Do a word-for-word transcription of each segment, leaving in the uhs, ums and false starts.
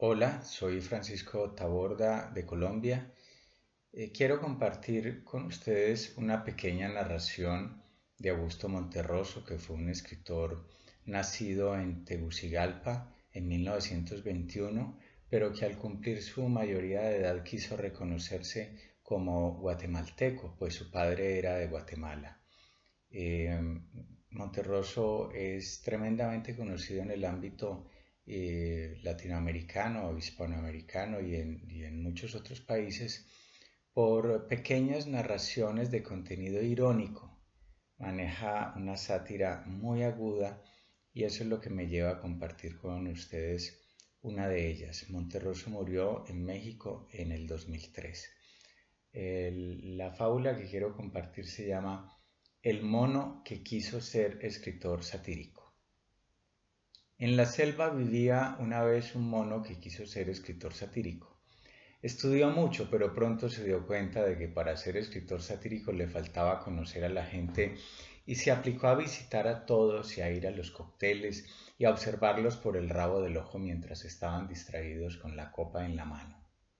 Hola, soy Francisco Taborda de Colombia. Eh, quiero compartir con ustedes una pequeña narración de Augusto Monterroso, que fue un escritor nacido en Tegucigalpa en mil novecientos veintiuno, pero que al cumplir su mayoría de edad quiso reconocerse como guatemalteco, pues su padre era de Guatemala. Eh, Monterroso es tremendamente conocido en el ámbito eh, latinoamericano o hispanoamericano y en, y en muchos otros países por pequeñas narraciones de contenido irónico. Maneja una sátira muy aguda y eso es lo que me lleva a compartir con ustedes una de ellas. Monterroso murió en México en el dos mil tres. El- la fábula que quiero compartir se llama El mono que quiso ser escritor satírico. En la selva vivía una vez un mono que quiso ser escritor satírico. Estudió mucho, pero pronto se dio cuenta de que para ser escritor satírico le faltaba conocer a la gente y se aplicó a visitar a todos y a ir a los cócteles y a observarlos por el rabo del ojo mientras estaban distraídos con la copa en la mano.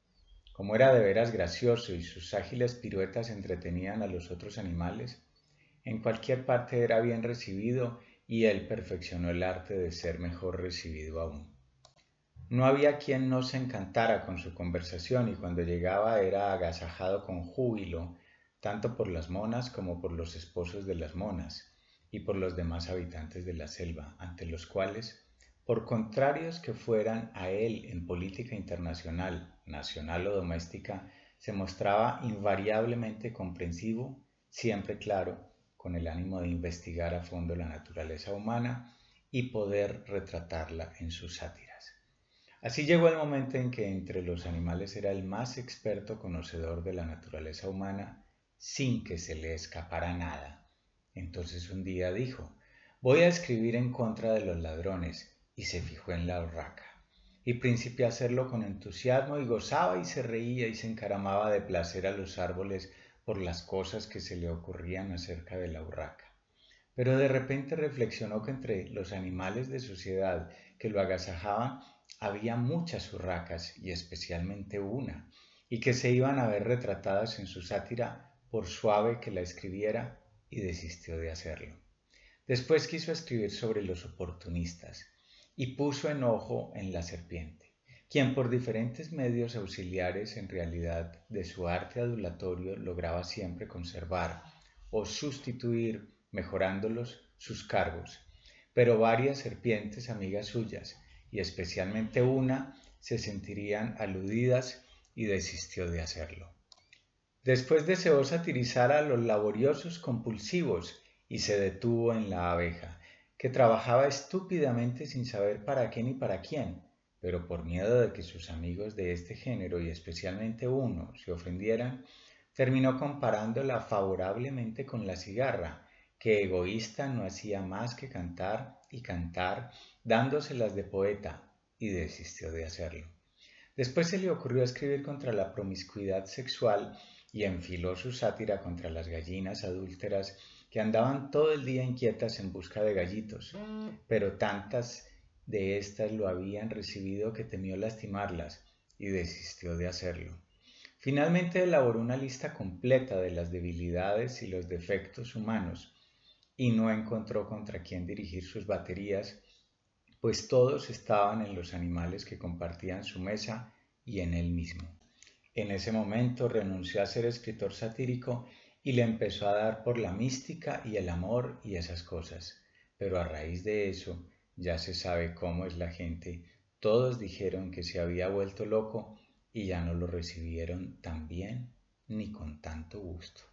Como era de veras gracioso y sus ágiles piruetas entretenían a los otros animales, en cualquier parte era bien recibido y él perfeccionó el arte de ser mejor recibido aún. No había quien no se encantara con su conversación y cuando llegaba era agasajado con júbilo, tanto por las monas como por los esposos de las monas y por los demás habitantes de la selva, ante los cuales, por contrarios que fueran a él en política internacional, nacional o doméstica, se mostraba invariablemente comprensivo, siempre claro, con el ánimo de investigar a fondo la naturaleza humana y poder retratarla en sus sátiras. Así llegó el momento en que entre los animales era el más experto conocedor de la naturaleza humana sin que se le escapara nada. Entonces un día dijo, voy a escribir en contra de los ladrones, y se fijó en la urraca. Y principió a hacerlo con entusiasmo y gozaba y se reía y se encaramaba de placer a los árboles por las cosas que se le ocurrían acerca de la urraca. Pero de repente reflexionó que entre los animales de sociedad que lo agasajaban había muchas urracas y especialmente una, y que se iban a ver retratadas en su sátira por suave que la escribiera y desistió de hacerlo. Después quiso escribir sobre los oportunistas y puso en ojo en la serpiente, quien por diferentes medios auxiliares en realidad de su arte adulatorio lograba siempre conservar o sustituir, mejorándolos, sus cargos. Pero varias serpientes amigas suyas, y especialmente una, se sentirían aludidas y desistió de hacerlo. Después deseó satirizar a los laboriosos compulsivos y se detuvo en la abeja, que trabajaba estúpidamente sin saber para qué ni para quién, pero por miedo de que sus amigos de este género y especialmente uno se ofendieran, terminó comparándola favorablemente con la cigarra, que egoísta no hacía más que cantar y cantar, dándoselas de poeta, y desistió de hacerlo. Después se le ocurrió escribir contra la promiscuidad sexual y enfiló su sátira contra las gallinas adúlteras que andaban todo el día inquietas en busca de gallitos, pero tantas de éstas lo habían recibido que temió lastimarlas y desistió de hacerlo. Finalmente elaboró una lista completa de las debilidades y los defectos humanos y no encontró contra quién dirigir sus baterías, pues todos estaban en los animales que compartían su mesa y en él mismo. En ese momento renunció a ser escritor satírico y le empezó a dar por la mística y el amor y esas cosas. Pero a raíz de eso, ya se sabe cómo es la gente. Todos dijeron que se había vuelto loco y ya no lo recibieron tan bien ni con tanto gusto.